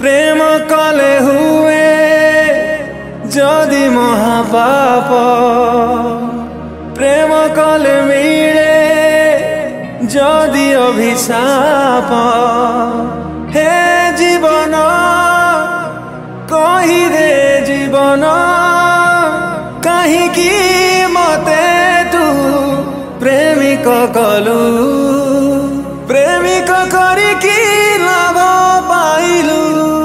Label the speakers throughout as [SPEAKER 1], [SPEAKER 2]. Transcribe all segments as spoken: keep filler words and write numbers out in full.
[SPEAKER 1] प्रेम कले हुए जदि महापाप प्रेम कले मिले जदि अभिशाप हे जीवन कही दे जीवन कहीं मते तू प्रेमिक कलु प्रेमिक करिकी लाभ पाइलु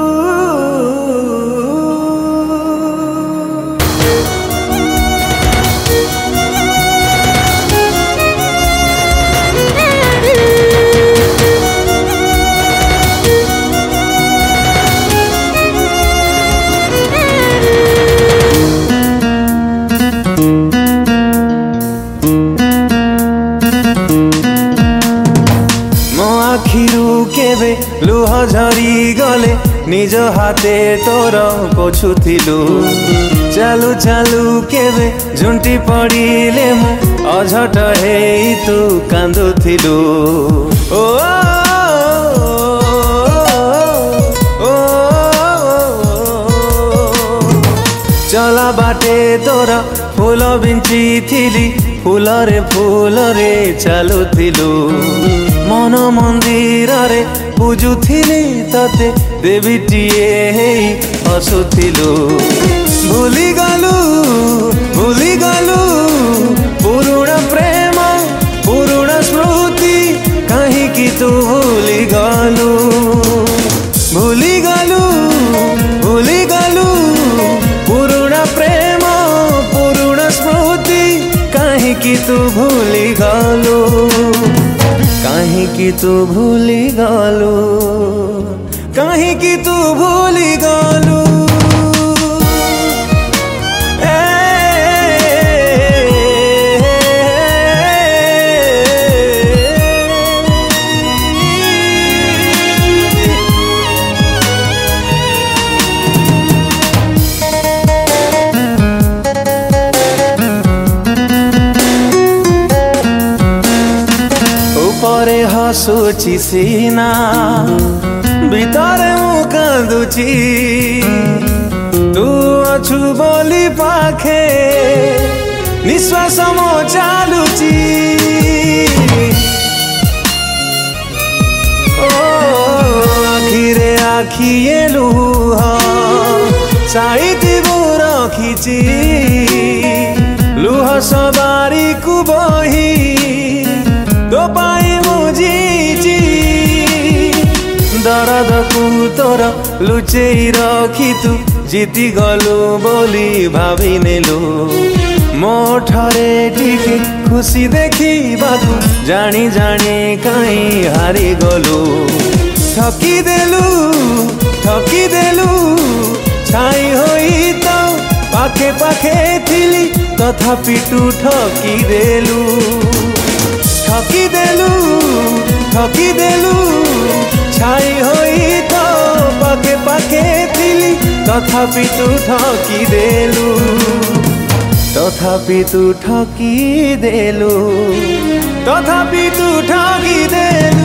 [SPEAKER 1] केबे लुह झरी गले निज हाथे तोर पोछुथिलु चालू चालू केबे झुंटी पड़िले मु अझट हेई तू कांदुथिलु ओ चला बाटे तोर फूल बिंची थिली फूल रे फूल रे चालुथिलु मन मंदिर रे पूजुथिली तते देवीटीए हेई हसुथिलु भूली गलु भूली गलु पुरुण प्रेम पुरुण स्मृति कहीं की तू भूली गलु भूली गलु भूली गलु पुरुण प्रेम पुरुण स्मृति कहीं की तू भूली गलु कहीं की तू भूली गलु कहीं की तू भूली गलु ऊपरे हसुची सीना भितरे मु कांदुची तू अछु बोली पाखे निश्वास मो चालुची ओ आखिरे आखिए लुह साइती रखिची लुह सवारी को बही तो पाई मुझी दर्द को तोर लुचेई रखी तू जीति गलु बोली भाभी नेलु मो ठरे टिके खुशी देखी बातू जानी जानी कहीं हारी गलु ठकी देलु ठकी देलु छाई होई तो पाखे पाखे थिली तथापि तू ठकी देलु ठकी देलु ठकी देलु छाई होई तो पाखे पाखे थिली तथापि तू ठकी देलु तथापि तू ठकी देलु तथापि तू ठकी देलु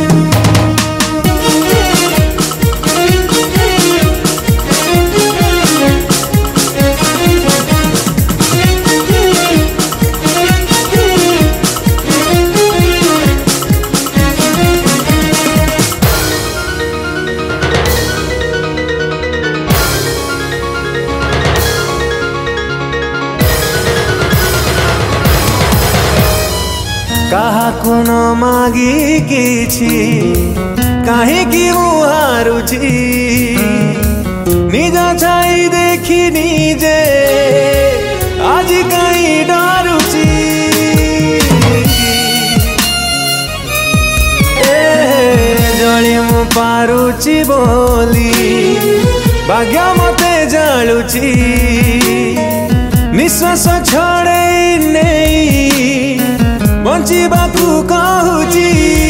[SPEAKER 1] कहा कुन मागी किछि कहीं की हारुची निज छाई देखी निजे आज कहीं डरुची जली मु पारुची बोली भाग्य मते जालुची निश्वास छड़े नहीं बंचिबाकू कहूची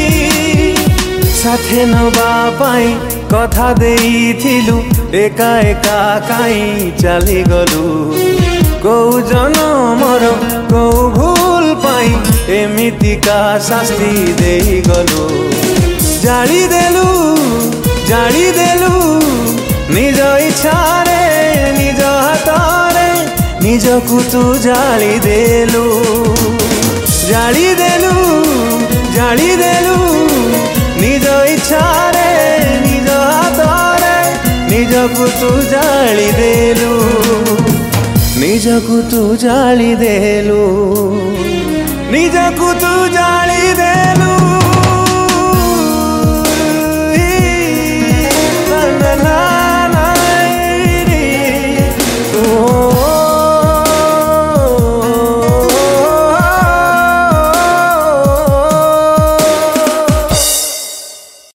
[SPEAKER 1] साथे नबा पाई कथा देइथिलु एका एका काई चली गलु कौ जनमर कौ भूल पाई एमिति का शास्ति देई गलु जाली देलु जाली देलु निज इच्छारे निज हाथरे निजकु तू जाली देलु जाली देलु जाली देलु निज इच्छारे निज हाथरे निजकु तू जाली देलु निजकु तू जाली देलु निजकु तू जाली दे